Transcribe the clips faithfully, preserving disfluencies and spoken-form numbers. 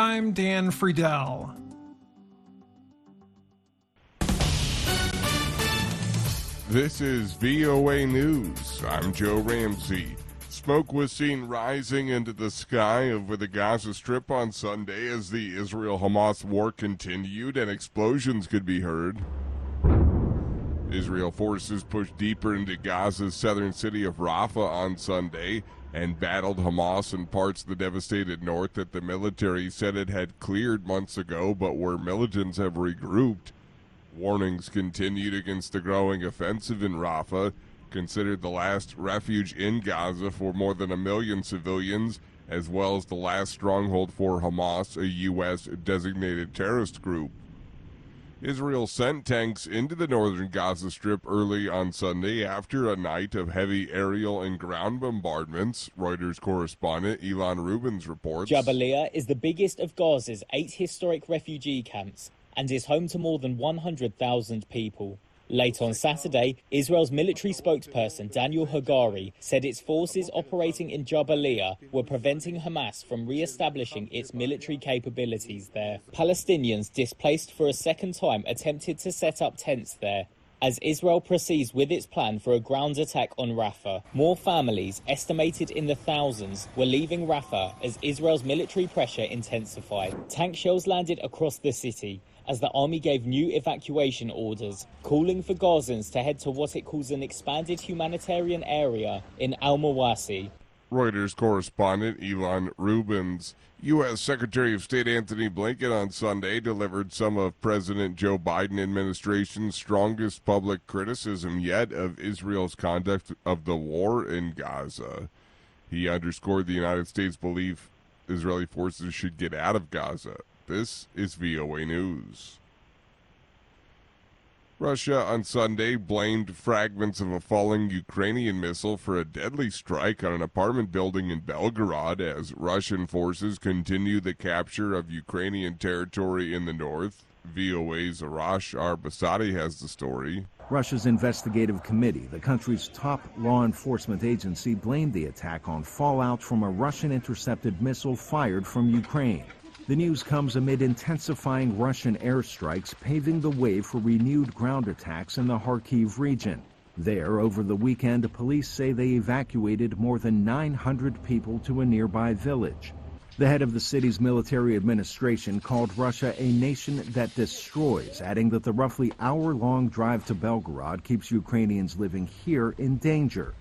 I'm Dan Friedel. This is V O A News. I'm Joe Ramsey. Smoke was seen rising into the sky over the Gaza Strip on Sunday as the Israel-Hamas war continued and explosions could be heard. Israel forces pushed deeper into Gaza's southern city of Rafah on Sunday and battled Hamas in parts of the devastated north that the military said it had cleared months ago, but where militants have regrouped. Warnings continued against the growing offensive in Rafah, considered the last refuge in Gaza for more than a million civilians, as well as the last stronghold for Hamas, a U S designated terrorist group. Israel sent tanks into the northern Gaza Strip early on Sunday after a night of heavy aerial and ground bombardments, Reuters correspondent Ilan Rubens reports. Jabalia is the biggest of Gaza's eight historic refugee camps and is home to more than one hundred thousand people. Late on Saturday, Israel's military spokesperson Daniel Hagari said its forces operating in Jabalia were preventing Hamas from re-establishing its military capabilities there. Palestinians displaced for a second time attempted to set up tents there as Israel proceeds with its plan for a ground attack on Rafah. More families, estimated in the thousands, were leaving Rafah as Israel's military pressure intensified. Tank shells landed across the city as the army gave new evacuation orders, calling for Gazans to head to what it calls an expanded humanitarian area in Al-Mawasi. Reuters correspondent Ilan Rubens. U S Secretary of State Antony Blinken on Sunday delivered some of President Joe Biden administration's strongest public criticism yet of Israel's conduct of the war in Gaza. He underscored the United States' belief Israeli forces should get out of Gaza. This is V O A News. Russia on Sunday blamed fragments of a falling Ukrainian missile for a deadly strike on an apartment building in Belgorod as Russian forces continue the capture of Ukrainian territory in the north. V O A's Arash Arbasadi has the story. Russia's investigative committee, the country's top law enforcement agency, blamed the attack on fallout from a Russian-intercepted missile fired from Ukraine. The news comes amid intensifying Russian airstrikes, paving the way for renewed ground attacks in the Kharkiv region. There, over the weekend, police say they evacuated more than nine hundred people to a nearby village. The head of the city's military administration called Russia a nation that destroys, adding that the roughly hour-long drive to Belgorod keeps Ukrainians living here in danger.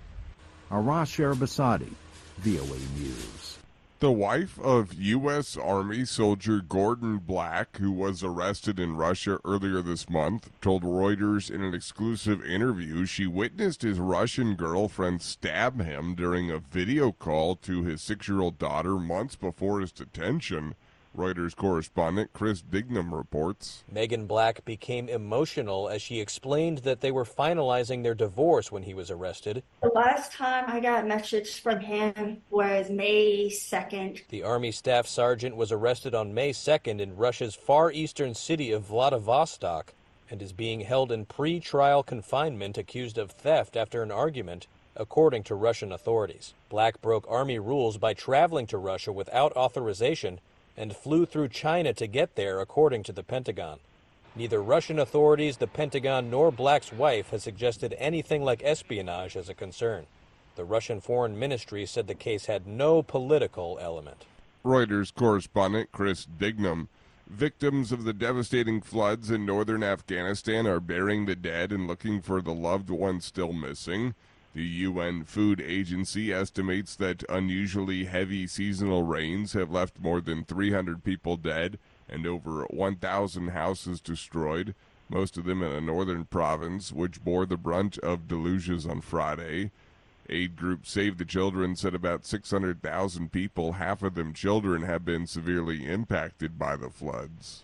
Arash Arbasadi, V O A News. The wife of U S Army soldier Gordon Black, who was arrested in Russia earlier this month, told Reuters in an exclusive interview she witnessed his Russian girlfriend stab him during a video call to his six-year-old daughter months before his detention. Reuters correspondent Chris Dignam reports. Megan Black became emotional as she explained that they were finalizing their divorce when he was arrested. The last time I got a message from him was May second. The Army Staff Sergeant was arrested on May second in Russia's far eastern city of Vladivostok and is being held in pre-trial confinement accused of theft after an argument, according to Russian authorities. Black broke Army rules by traveling to Russia without authorization and flew through China to get there, according to the Pentagon. Neither Russian authorities, the Pentagon, nor Black's wife has suggested anything like espionage as a concern. The Russian Foreign Ministry said the case had no political element. Reuters correspondent Chris Dignam. Victims of the devastating floods in northern Afghanistan are burying the dead and looking for the loved ones still missing. The U N Food Agency estimates that unusually heavy seasonal rains have left more than three hundred people dead and over one thousand houses destroyed, most of them in a northern province, which bore the brunt of deluges on Friday. Aid group Save the Children said about six hundred thousand people, half of them children, have been severely impacted by the floods.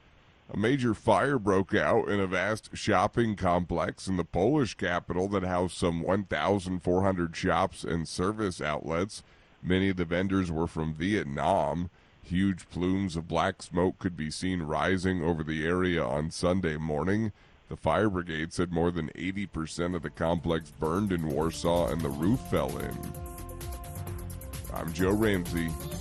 A major fire broke out in a vast shopping complex in the Polish capital that housed some one thousand four hundred shops and service outlets. Many of the vendors were from Vietnam. Huge plumes of black smoke could be seen rising over the area on Sunday morning. The fire brigade said more than eighty percent of the complex burned in Warsaw and the roof fell in. I'm Joe Ramsey.